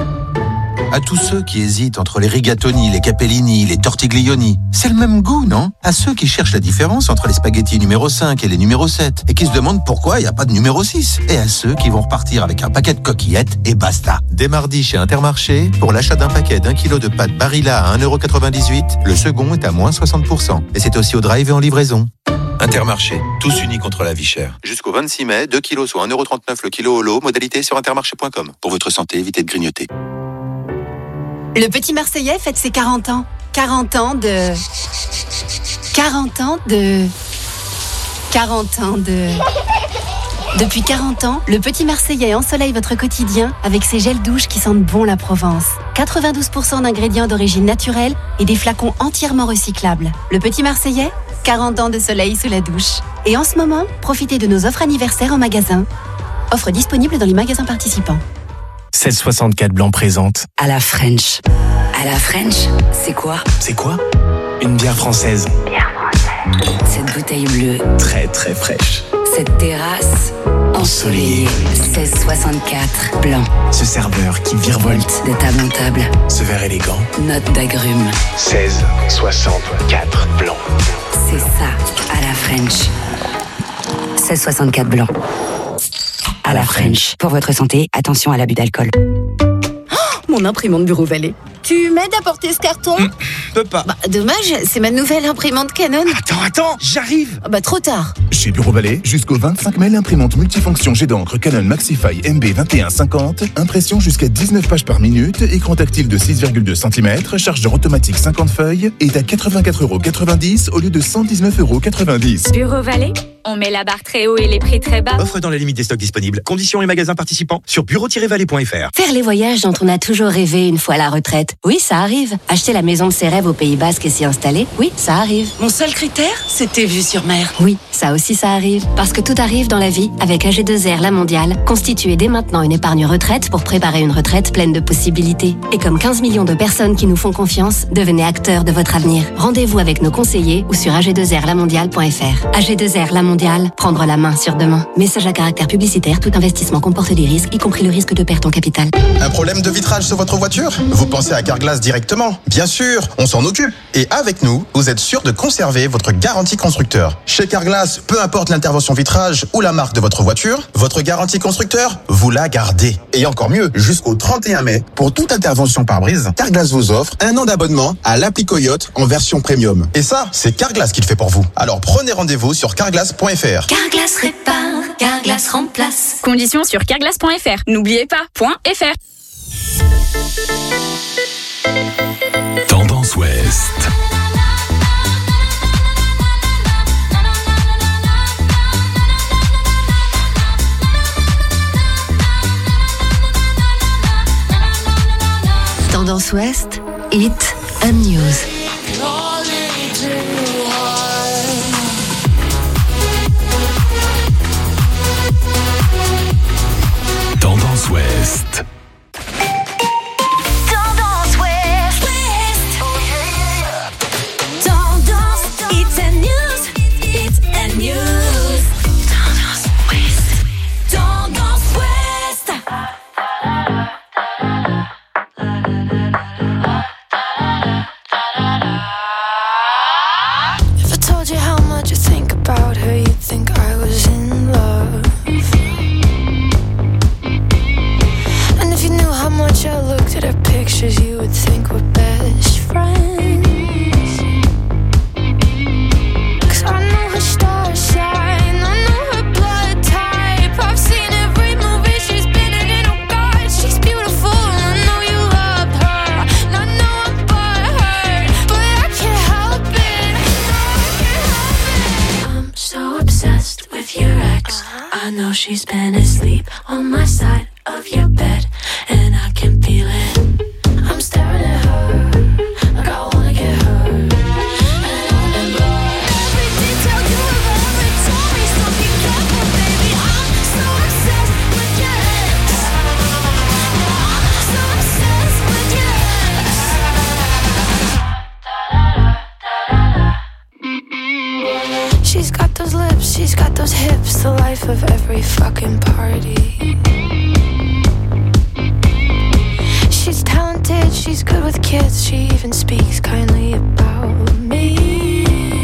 À tous ceux qui hésitent entre les rigatoni, les capellini, les tortiglioni, c'est le même goût, non ? À ceux qui cherchent la différence entre les spaghettis numéro cinq et les numéro sept, et qui se demandent pourquoi il n'y a pas de numéro six. Et à ceux qui vont repartir avec un paquet de coquillettes et basta. Dès mardi chez Intermarché, pour l'achat d'un paquet d'un kilo de pâtes Barilla à un euro quatre-vingt-dix-huit, le second est à moins soixante pour cent. Et c'est aussi au drive et en livraison. Intermarché, tous unis contre la vie chère. Jusqu'au vingt-six mai, deux kilos soit un euro trente-neuf le kilo au lot, modalité sur intermarché point com. Pour votre santé, évitez de grignoter. Le petit Marseillais fête ses quarante ans. quarante ans de... quarante ans de... quarante ans de... Depuis quarante ans, le petit Marseillais ensoleille votre quotidien avec ses gels douches qui sentent bon la Provence. quatre-vingt-douze pour cent d'ingrédients d'origine naturelle et des flacons entièrement recyclables. Le petit Marseillais, quarante ans de soleil sous la douche. Et en ce moment, profitez de nos offres anniversaires en magasin. Offres disponibles dans les magasins participants. seize soixante-quatre Blanc présente. À la French. À la French, c'est quoi? C'est quoi? Une bière française. Bière française. Cette bouteille bleue. Très très fraîche. Cette terrasse ensoleillée. seize soixante-quatre Blanc. Ce serveur qui virevolte de table en table. Ce verre élégant. Note d'agrumes. seize soixante-quatre Blanc. C'est ça, à la French. seize soixante-quatre Blanc. À la French. Pour votre santé, attention à l'abus d'alcool. Oh, mon imprimante Bureau Vallée. Tu m'aides à porter ce carton? mmh, Peux pas. Bah, dommage, c'est ma nouvelle imprimante Canon. Attends, attends, j'arrive. Bah, trop tard. Chez Bureau Vallée, jusqu'au vingt-cinq mai, l'imprimante multifonction jet d'encre Canon Maxify M B vingt et un cinquante, impression jusqu'à dix-neuf pages par minute, écran tactile de six virgule deux centimètres, chargeur automatique cinquante feuilles, est à quatre-vingt-quatre euros quatre-vingt-dix au lieu de cent dix-neuf euros quatre-vingt-dix. Bureau Vallée, on met la barre très haut et les prix très bas. Offre dans la limite des stocks disponibles. Conditions et magasins participants sur bureau tiret vallée point f r. Faire les voyages dont on a toujours rêvé une fois à la retraite. Oui, ça arrive. Acheter la maison de ses rêves au Pays Basque et s'y installer. Oui, ça arrive. Mon seul critère, c'était vue sur mer. Oui, ça aussi ça arrive. Parce que tout arrive dans la vie avec A G deux R La Mondiale. Constituez dès maintenant une épargne retraite pour préparer une retraite pleine de possibilités. Et comme quinze millions de personnes qui nous font confiance, devenez acteurs de votre avenir. Rendez-vous avec nos conseillers ou sur a g deux r la mondiale point f r. A G deux R La Mondiale. mondiale, prendre la main sur demain. Message à caractère publicitaire, tout investissement comporte des risques, y compris le risque de perte en capital. Un problème de vitrage sur votre voiture? Vous pensez à Carglass directement? Bien sûr, on s'en occupe. Et avec nous, vous êtes sûr de conserver votre garantie constructeur. Chez Carglass, peu importe l'intervention vitrage ou la marque de votre voiture, votre garantie constructeur, vous la gardez. Et encore mieux, jusqu'au trente et un mai, pour toute intervention pare-brise, Carglass vous offre un an d'abonnement à l'appli Coyote en version premium. Et ça, c'est Carglass qui le fait pour vous. Alors prenez rendez-vous sur carglass point f r. Carglass répare, Carglass remplace. Conditions sur carglass point f r. N'oubliez pas, .fr. Tendance Ouest. Tendance Ouest, Hit and News. Tendance Ouest. Tendance Ouest. Tendance Hit and News. Hit and News. Tendance Ouest. Tendance Ouest. If I told you how much I think about her, you'd think I was in love. And if you knew how much I looked at her pictures, you would think we're best friends. 'Cause I know her star sign, I know her blood type. I've seen every movie she's been in, and oh God, she's beautiful. And I know you love her, and I know I'm butthurt, but I can't help it. No, I can't help it. I'm so obsessed with your ex. I know she's been asleep on my side of your bed, and I can feel it. I'm staring at her, like I wanna get her. And I remember every detail you ever told me, so be careful, baby. I'm so obsessed with your ex. I'm so obsessed with your ex. She's got those lips, she's got those hips, the life of every fucking party. She's talented, she's good with kids, she even speaks kindly about me.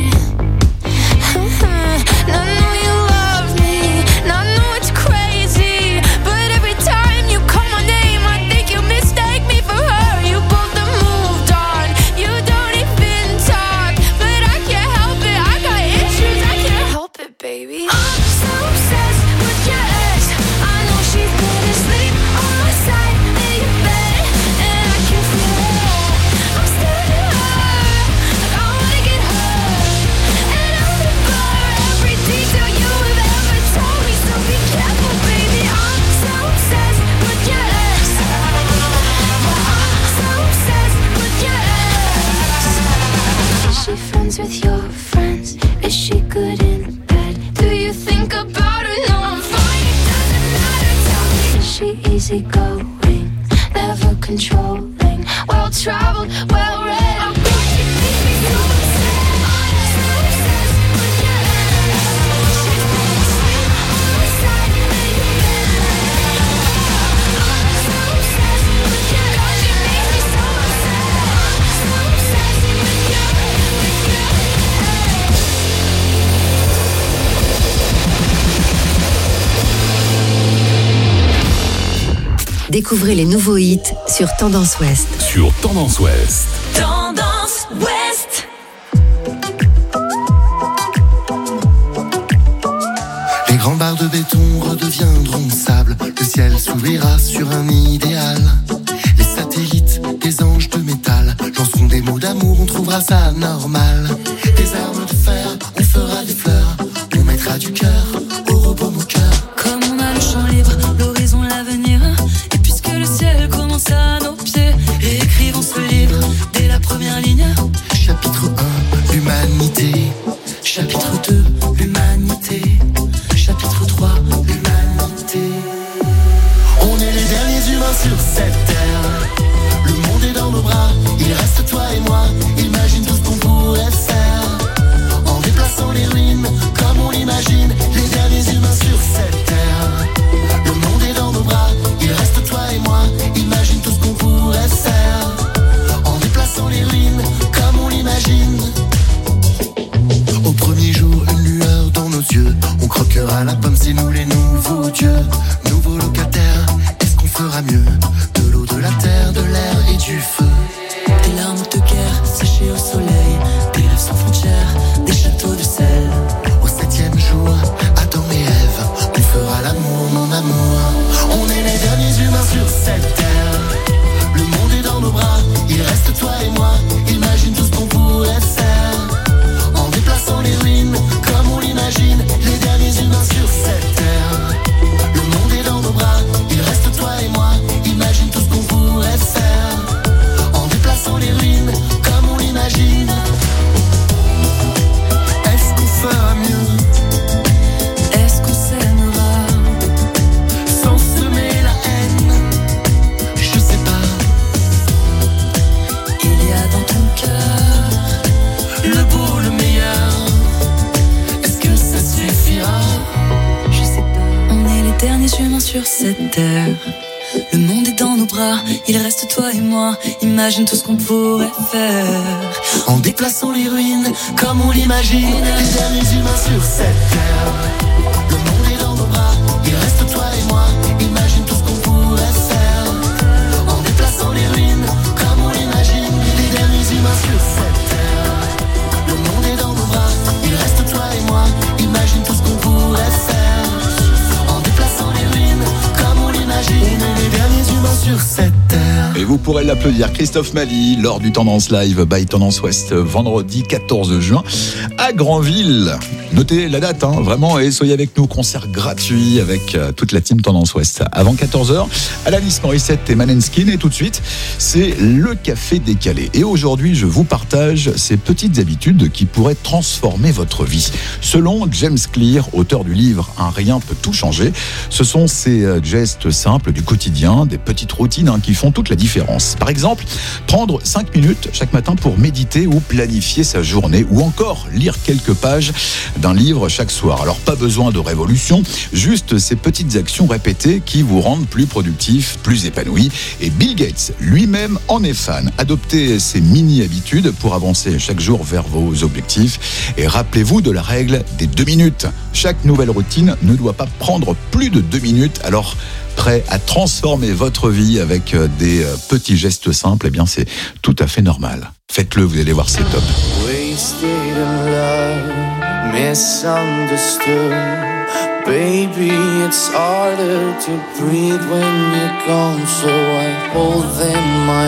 And I know you love me, and I know it's crazy, but every time you call my name, I think you mistake me for her. You both have moved on, you don't even talk, but I can't help it, I got issues, I can't help it, baby. I'm so obsessed with your ex. I know she's been asleep on my side of your bed, and I can feel it. I'm staring at her, like I wanna get her. And I remember every detail you have ever told me, so be careful, baby. I'm so obsessed with your ex. I'm so obsessed with your ex. Is she friends with your friends? Is she good in bed? Do you think about her? No, I'm fine, it doesn't matter, tell me. Is she easygoing, never controlling, well-traveled, well-read? Oh God, she makes me so upset. I'm so obsessed with your ex. She's been asleep on my side of your bed. I'm so obsessed with your ex. She makes me so upset. I'm so obsessed with your Découvrez les nouveaux hits sur Tendance Ouest. Sur Tendance Ouest. Tendance Ouest. Les grands barres de béton redeviendront sable. Le ciel s'ouvrira sur un idéal. Les satellites, des anges de métal, lanceront des mots d'amour, on trouvera ça normal. Des armes de fer, on fera des fleurs, on mettra du cœur au robot moqueur. Comme on a le champ libre, l'horizon, l'avenir, et puisque le ciel commence à nos pieds, réécrivons ce livre dès la première ligne. Chapitre un, l'humanité. Chapitre deux, l'humanité. Chapitre trois, l'humanité. On est les derniers humains sur cette terre. Le monde est dans nos bras, il reste toi et moi. Imagine tout ce qu'on pourrait faire. En déplaçant les ruines, comme on l'imagine. les nouveaux dieux, nouveaux locataires. Est-ce qu'on fera mieux? De l'eau, de la terre, de l'air et du feu. Des larmes de guerre séchées au soleil, des rêves sans frontières, des châteaux de sel. Au septième jour, Adam et Ève, on fera l'amour, mon amour. On est les derniers humains sur cette terre. Le monde est dans nos bras, il reste toi et moi. Imagine tout ce qu'on pourrait faire en déplaçant les ruines comme on l'imagine. Les derniers humains sur cette terre. Le monde est dans nos bras, il reste toi et moi. Imagine tout ce qu'on pourrait faire en déplaçant les ruines comme on l'imagine. Est-ce qu'on fera mieux? Est-ce qu'on s'aimera sans semer la haine? Je sais pas. Il y a dans ton cœur le beau, le meilleur. Est-ce que ça suffira? Je sais pas. On est les derniers humains sur cette terre. Le monde est dans nos bras, il reste toi et moi. Imagine tout ce qu'on pourrait faire en déplaçant les ruines comme on l'imagine. Les derniers humains sur cette terre. Le monde est dans nos bras, il reste toi et moi. Imagine tout ce qu'on pourrait faire en déplaçant les ruines comme on l'imagine. Les derniers humains sur cette terre. Le monde est dans nos bras, il reste toi et moi. Imagine tout ce qu'on pourrait faire en déplaçant les ruines comme on l'imagine. Les derniers humains sur cette terre. Et vous pourrez l'applaudir, Christophe Mali, lors du Tendance Live by Tendance Ouest, vendredi quatorze juin à Granville. Notez la date, hein, vraiment, et soyez avec nous, concert gratuit avec euh, toute la team Tendance Ouest. Avant quatorze heures, Alanis Morissette et Maneskin, et tout de suite, c'est le café décalé. Et aujourd'hui, je vous partage ces petites habitudes qui pourraient transformer votre vie. Selon James Clear, auteur du livre « Un rien peut tout changer », ce sont ces euh, gestes simples du quotidien, des petites routines hein, qui font toute la différence. Par exemple, prendre cinq minutes chaque matin pour méditer ou planifier sa journée, ou encore lire quelques pages d'un livre chaque soir. Alors pas besoin de révolution, juste ces petites actions répétées qui vous rendent plus productif, plus épanoui. Et Bill Gates lui-même en est fan. Adoptez ces mini-habitudes pour avancer chaque jour vers vos objectifs. Et rappelez-vous de la règle des deux minutes. Chaque nouvelle routine ne doit pas prendre plus de deux minutes. Alors, prêt à transformer votre vie avec des petits gestes simples, eh bien c'est tout à fait normal. Faites-le, vous allez voir, c'est top. Wasted in love, misunderstood. Baby, it's harder to breathe when you're gone. So I hold in my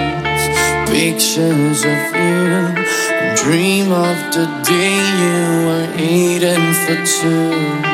hands pictures of you. Dream of the day you were eating for two.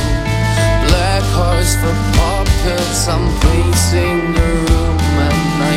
I'm pacing the room and I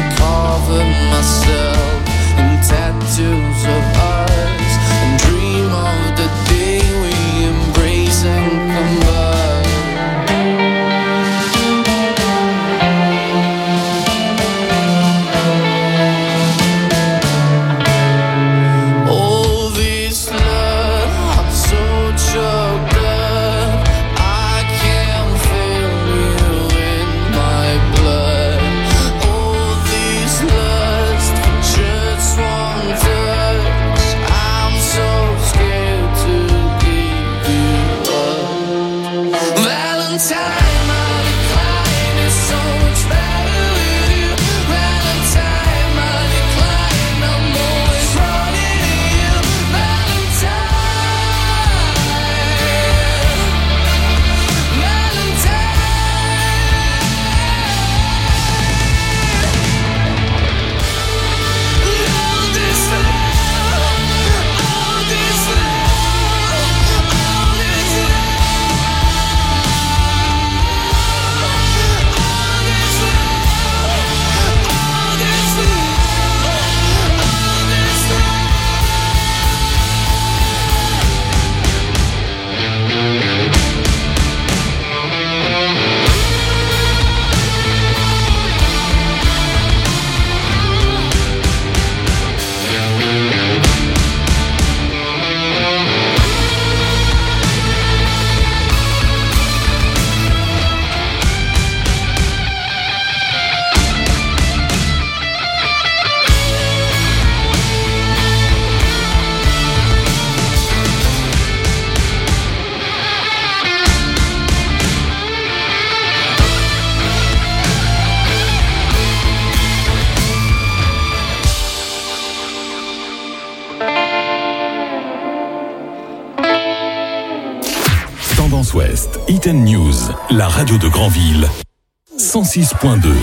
Aquitaine News, la radio de Granville, cent six point deux.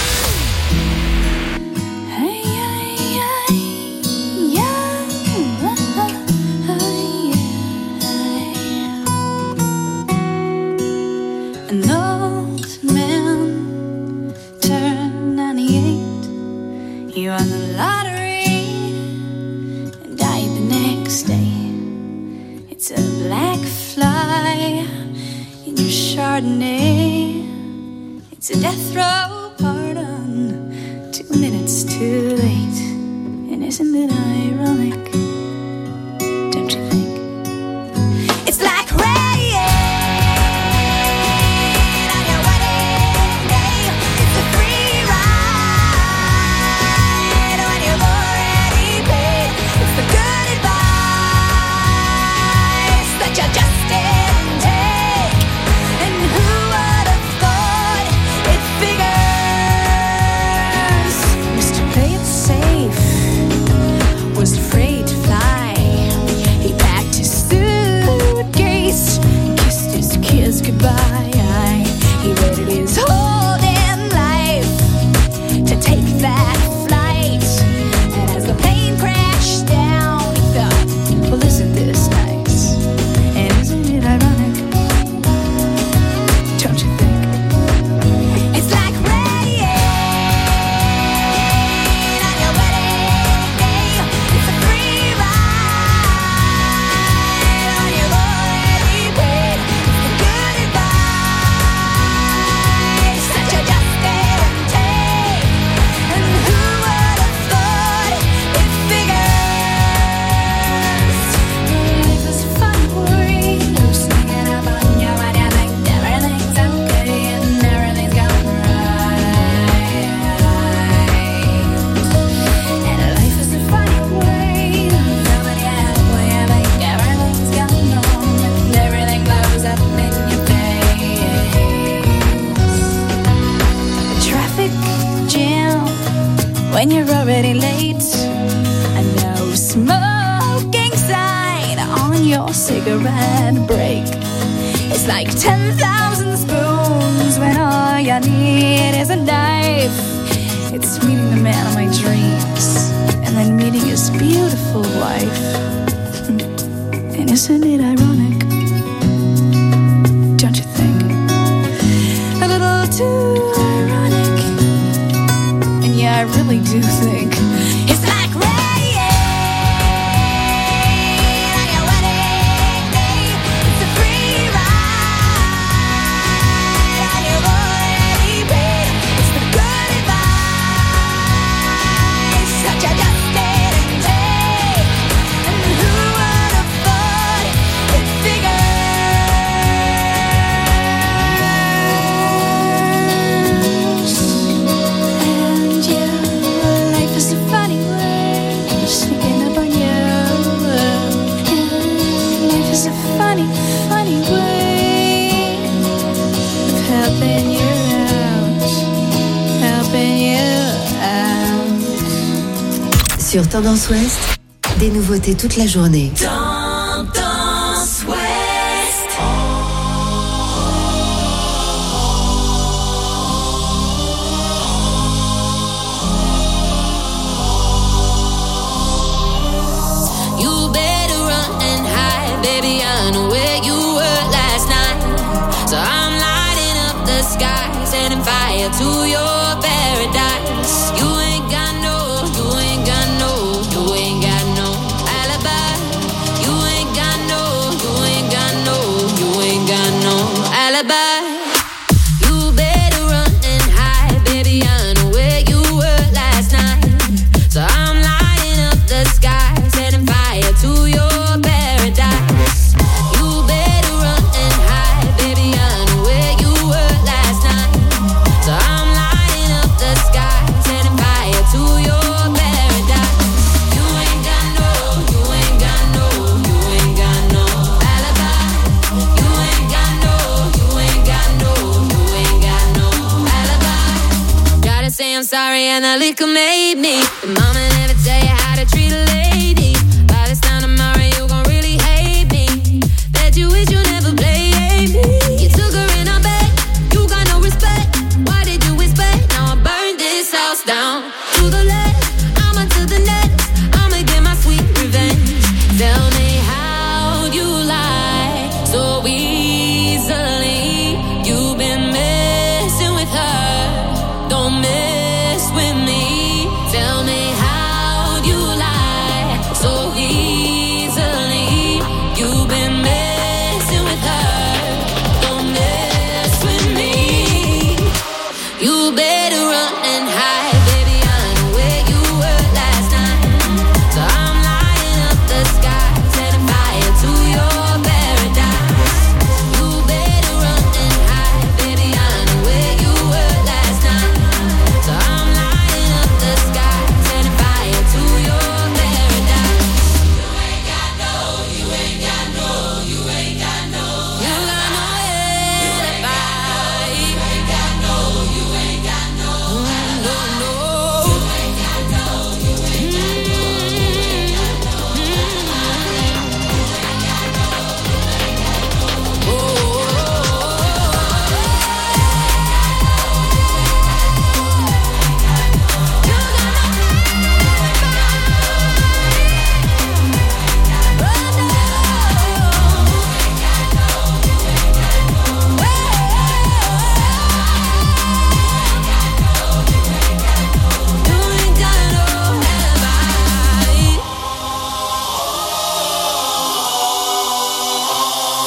An old man turned ninety-eight. He won the lottery and died the next day. It's a black fly in your Chardonnay. It's a death row pardon, two minutes too late. And isn't it ironic? Don't you think? It's like rain. Goodbye. He waited his whole damn life to take that flight. And as the plane crashed down, he thought, well, isn't this nice? And isn't it ironic? Don't you think? It's like rain on your wedding day. It's a free ride on your already paid. When you're already late, a no smoking sign on your cigarette break. It's like ten thousand spoons when all you need is a knife. It's meeting the man of my dreams and then meeting his beautiful wife. And isn't it ironic? Don't you think? A little too ironic. Yeah, I really do think it's like rain on your wedding day. It's a free ride on your already paid. It's the good advice that you just didn't take. And who would have thought it figures? It's a funny way of sneaking up on you. Life is a funny, funny way of helping you out, helping you out. Sur Tendance Ouest, des nouveautés toute la journée. Tendance Ouest. Baby, I know where you were last night. So I'm lighting up the sky, setting fire to your paradise. You ain't got no, you ain't got no, you ain't got no alibi. You ain't got no, you ain't got no, you ain't got no alibi. You better run and hide, baby, I know where you were last night. So I'm lighting up the sky, setting fire to your paradise. You better run and hide, baby, I know where you were last night. So I'm lighting up the sky, setting fire to your paradise. You ain't got no, you ain't got no, you ain't got no alibi. You ain't got no, you ain't got no, you ain't got no alibi. Gotta say I'm sorry and the liquor made me. The moment